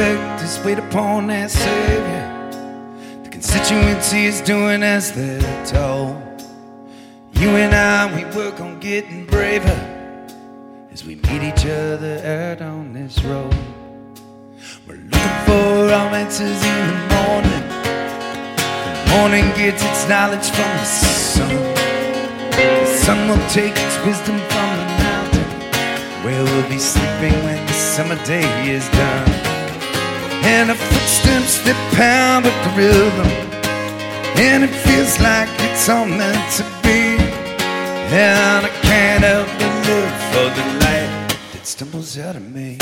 reflect his weight upon that Savior. The constituency is doing as they're told. You and I, we work on getting braver as we meet each other out on this road. We're looking for our answers in the morning. The morning gets its knowledge from the sun. The sun will take its wisdom from the mountain, where we'll be sleeping when the summer day is done. And our footsteps, they pound with the rhythm, and it feels like it's all meant to be. And I can't help but look for the light that stumbles out of me.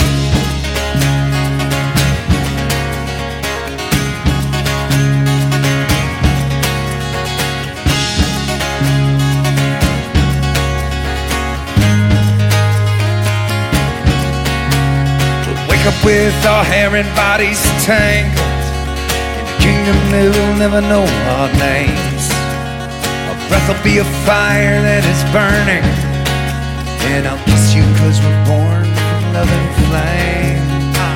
Up with our hair and bodies tangled in the kingdom that we'll never know our names. Our breath will be a fire that is burning, and I'll kiss you 'cause we're born from love and flame.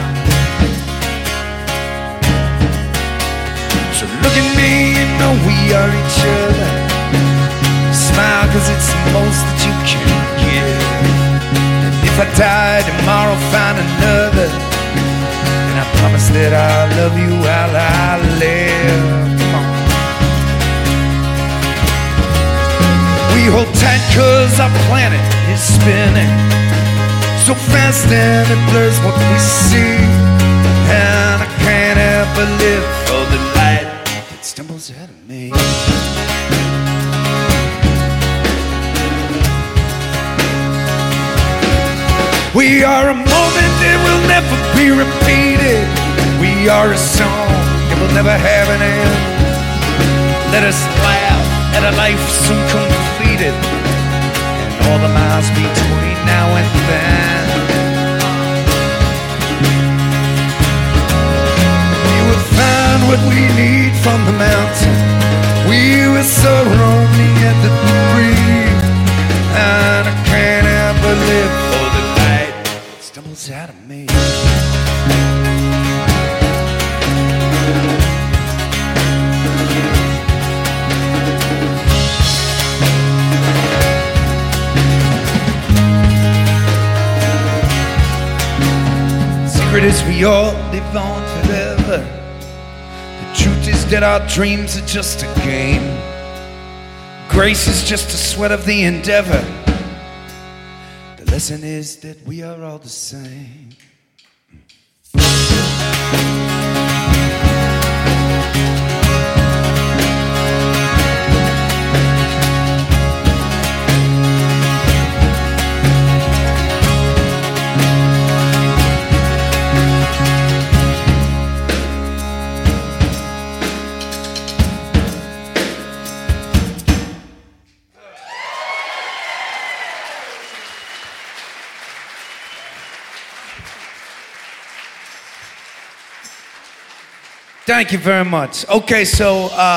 So look at me and know we are each other. Smile 'cause it's the most that you can give. If I die tomorrow, find another, and I promise that I'll love you while I live. Come on. We hold tight 'cause our planet is spinning so fast and it blurs what we see. And I can't help but live for the light that stumbles out of me. We are a moment that will never be repeated. We are a song that will never have an end. Let us laugh at a life soon completed, and all the miles between now and then. We will find what we need from the mountain. We will soar on the end of the breeze, and I can't help but live for the light that stumbles out of me. Secret is we all live on forever. The truth is that our dreams are just a game. Grace is just a sweat of the endeavor. The lesson is that we are all the same. Thank you very much. Okay, so